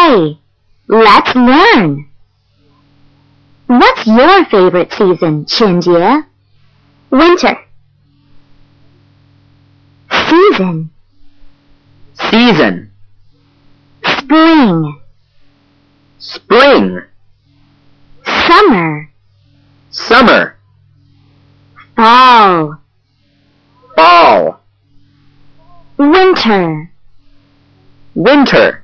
Okay, let's learn. What's your favorite season, Qianjie? Winter. Season. Season. Spring. Spring. Summer. Summer. Fall. Fall. Winter. Winter.